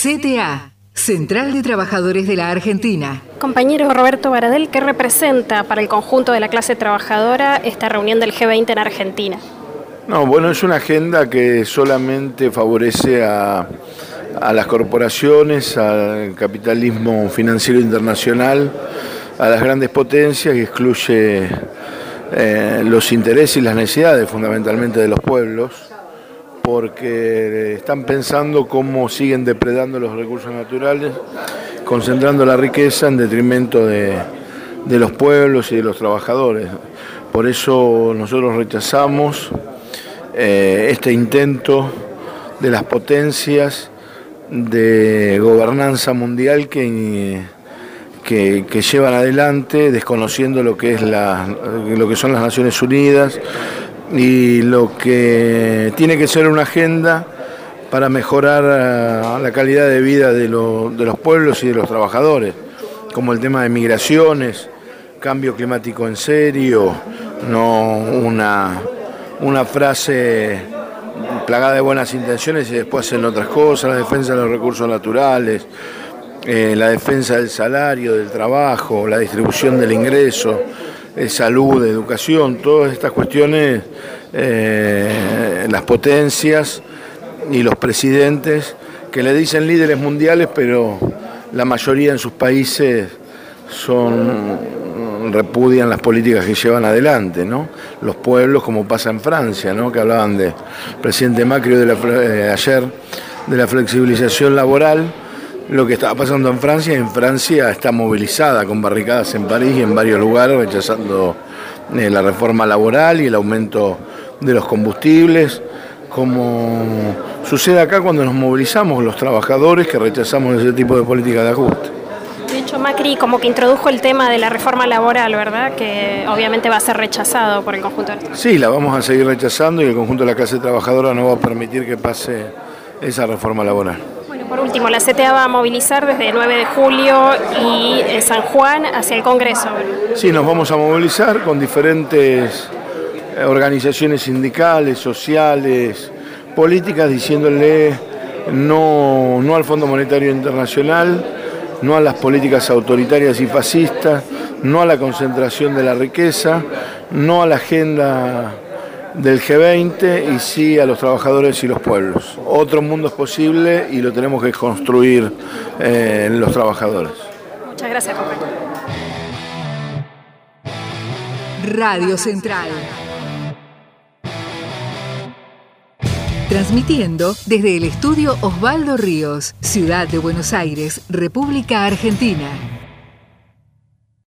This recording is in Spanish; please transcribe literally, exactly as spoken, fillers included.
C T A, Central de Trabajadores de la Argentina. Compañero Roberto Baradel, ¿qué representa para el conjunto de la clase trabajadora esta reunión del G veinte en Argentina? No, bueno, es una agenda que solamente favorece a, a las corporaciones, al capitalismo financiero internacional, a las grandes potencias, y excluye eh, los intereses y las necesidades fundamentalmente de los pueblos, porque están pensando cómo siguen depredando los recursos naturales, concentrando la riqueza en detrimento de, de los pueblos y de los trabajadores. Por eso nosotros rechazamos eh, este intento de las potencias de gobernanza mundial que, que, que llevan adelante, desconociendo lo que es la, lo que son las Naciones Unidas, y lo que tiene que ser una agenda para mejorar la calidad de vida de, lo, de los pueblos y de los trabajadores, como el tema de migraciones, cambio climático en serio, no una, una frase plagada de buenas intenciones y después hacen otras cosas, la defensa de los recursos naturales, eh, la defensa del salario, del trabajo, la distribución del ingreso, de salud, de educación, todas estas cuestiones, eh, las potencias y los presidentes que le dicen líderes mundiales, pero la mayoría en sus países son repudian las políticas que llevan adelante, ¿no? Los pueblos, como pasa en Francia, ¿no? Que hablaban del presidente Macri de la, eh, ayer de la flexibilización laboral. Lo que estaba pasando en Francia, en Francia está movilizada con barricadas en París y en varios lugares, rechazando eh, la reforma laboral y el aumento de los combustibles, como sucede acá cuando nos movilizamos los trabajadores que rechazamos ese tipo de política de ajuste. De hecho, Macri como que introdujo el tema de la reforma laboral, ¿verdad? Que obviamente va a ser rechazado por el conjunto de los... Sí, la vamos a seguir rechazando y el conjunto de la clase trabajadora no va a permitir que pase esa reforma laboral. Por último, la C T A va a movilizar desde el nueve de julio y San Juan hacia el Congreso. Sí, nos vamos a movilizar con diferentes organizaciones sindicales, sociales, políticas, diciéndole no, no al Fondo Monetario Internacional, no a las políticas autoritarias y fascistas, no a la concentración de la riqueza, no a la agenda del G veinte y sí a los trabajadores y los pueblos. Otro mundo es posible y lo tenemos que construir eh, los trabajadores. Muchas gracias, compañero. Radio Central. Transmitiendo desde el estudio Osvaldo Ríos, Ciudad de Buenos Aires, República Argentina.